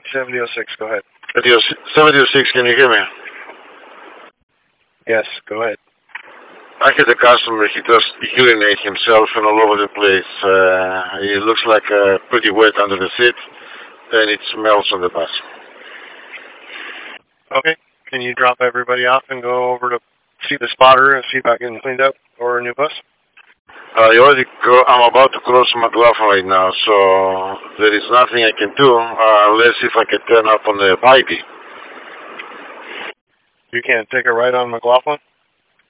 7006, go ahead. 7006, can you hear me? Yes, go ahead. I had a customer, he just urinate himself and all over the place. It looks like pretty wet under the seat, and it smells on the bus. Okay, can you drop everybody off and go over to see the spotter and see if I can clean up or a new bus? I'm about to cross McLaughlin right now, so there is nothing I can do unless if I can turn up on the Bybee. You can't take a ride on McLaughlin?